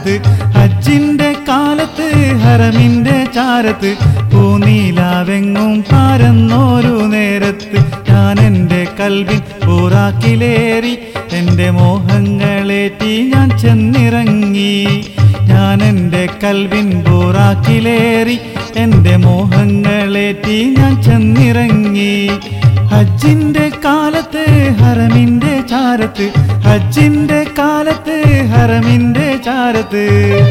ചാരത്ത് ഹജ്ജിന്റെ കാലത്ത് ഹറമിന്റെ ചാരത്ത് പൂനീലാവെങ്ങും പരന്നോരു നേരത്ത് ഞാൻ എൻ്റെ കൽവിൻ ബുറാക്കിലേറി എൻ്റെ മോഹങ്ങളേറ്റി ഞാൻ ചെന്നിറങ്ങി ഞാൻ എൻ്റെ കൽവിൻ ബുറാക്കിലേറി എൻ്റെ മോഹങ്ങളേറ്റി ഞാൻ ചെന്നിറങ്ങി ഹജ്ജിന്റെ കാലത്ത് ഹറമിന്റെ ചാരത്ത് ഹജ്ജിന്റെ കാലത്ത് ഹറമിന്റെ ചാരത്ത്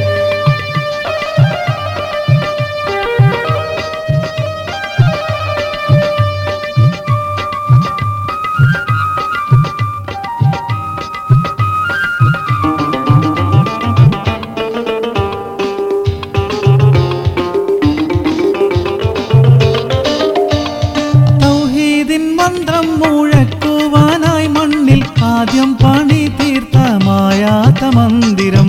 മന്ത്രം മുഴക്കുവാനായി മണ്ണിൽ ആദ്യം പണി തീർത്ത മായാത്ത മന്ദിരം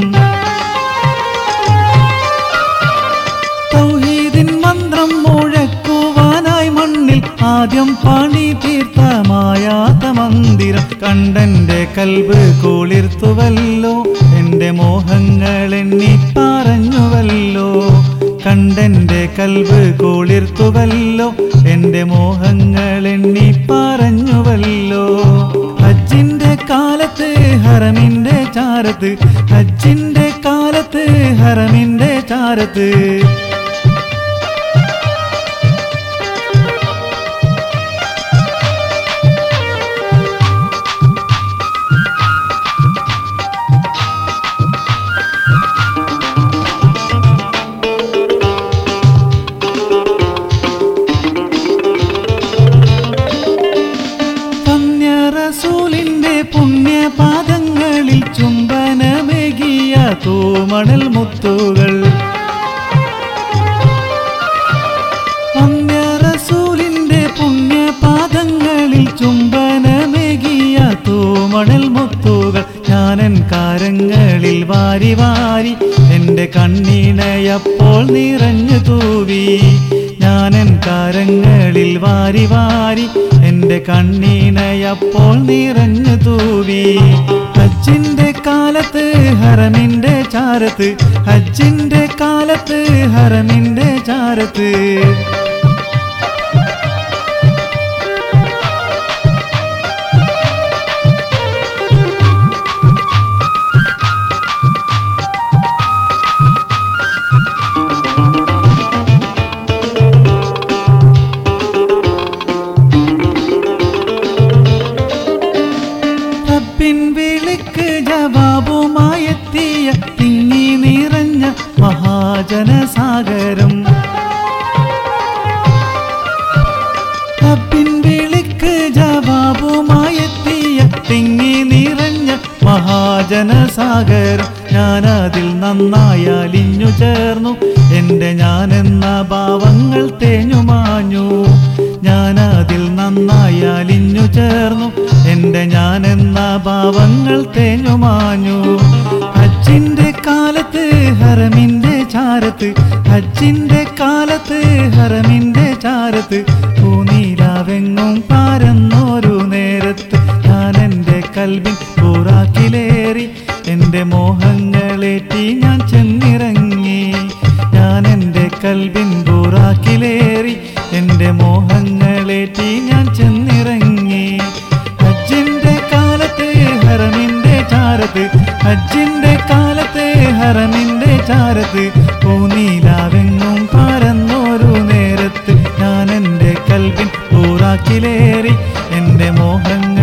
തൗഹീദിൻ മന്ത്രം മുഴക്കുവാനായി മണ്ണിൽ ആദ്യം പണി തീർത്ത മായാത്ത മന്ദിരം കണ്ടെൻ്റെ കൽബ് കുളിർത്തുവല്ലോ എൻ്റെ മോഹങ്ങൾ എണ്ണി പറഞ്ഞുവല്ലോ കണ്ടെൻ്റെ കൽബ് കുളിർത്തുവല്ലോ എൻ്റെ മോഹങ്ങൾ എണ്ണി പറഞ്ഞുവല്ലോ ഹജ്ജിന്റെ കാലത്ത് ഹറമിന്റെ ചാരത്ത് ഹജ്ജിന്റെ കാലത്ത് ഹറമിന്റെ ചാരത്ത് റസൂലിന്റെ പുണ്യപാദങ്ങളിൽ ചുംബനമേകിയ തൂമണൽ മുത്തുകൾ റസൂലിന്റെ പുണ്യപാദങ്ങളിൽ ചുംബനമേകിയ തൂമണൽ മുത്തുകൾ ഞാനൻ കാരങ്ങളിൽ വാരി വാരി എൻ്റെ കണ്ണീണയപ്പോൾ നിറഞ്ഞു തൂവി ഞാനൻ കാരങ്ങളിൽ വാരി വാരി എൻ്റെ കണ്ണീണയപ്പോൾ നിറഞ്ഞു തൂവി ഹജ്ജിന്റെ കാലത്ത് ഹറമിന്റെ ചാരത്ത് ഹജ്ജിന്റെ കാലത്ത് ഹറമിന്റെ ചാരത്ത് വിളിക്ക് ജവാബുമായെത്തിയ തിങ്ങി നിറഞ്ഞ മഹാജനസാഗരം വിളിക്ക് ജവാബുമായെത്തിയ തിങ്ങി നിറഞ്ഞ മഹാജനസാഗരം ഞാനതിൽ നന്നായി അലിഞ്ഞു ചേർന്നു എൻ്റെ ഞാനെന്ന ഭാവങ്ങൾ തേഞ്ഞുമാഞ്ഞു ഞാനതിൽ നന്നായി അലിഞ്ഞു ചേർന്നു എൻ്റെ ഞാനെന്ന ഭാവങ്ങൾ തേഞ്ഞുമാഞ്ഞു ഹജ്ജിന്റെ കാലത്ത് ഹറമിന്റെ ചാരത്ത് ഹജ്ജിന്റെ കാലത്ത് ഹറമിന്റെ ചാരത്ത് പൂനീലാവെങ്ങും പരന്നോരു നേരത്ത് ഞാൻ എൻ്റെ കൽവിൻ ബുറാക്കിലേറി എൻ്റെ മോഹങ്ങളേറ്റി ഞാൻ ചെന്നിറങ്ങി ഞാൻ എൻ്റെ കൽവിൻ ബുറാക്കിലേറി എൻ്റെ മോഹങ്ങളേറ്റി ഞാൻ ചെന്നിറങ്ങി ഹജ്ജിന്റെ കാലത്ത് ഹറമിന്റെ ചാരത്ത് ഹജ്ജിന്റെ കാലത്ത് ഹറമിന്റെ ചാരത്ത് പൂനീലാവെങ്ങും പരന്നോരു നേരത്ത് ഞാൻ എൻ്റെ കൽവിൻ ബുറാക്കിലേറി എൻ്റെ മോഹങ്ങൾ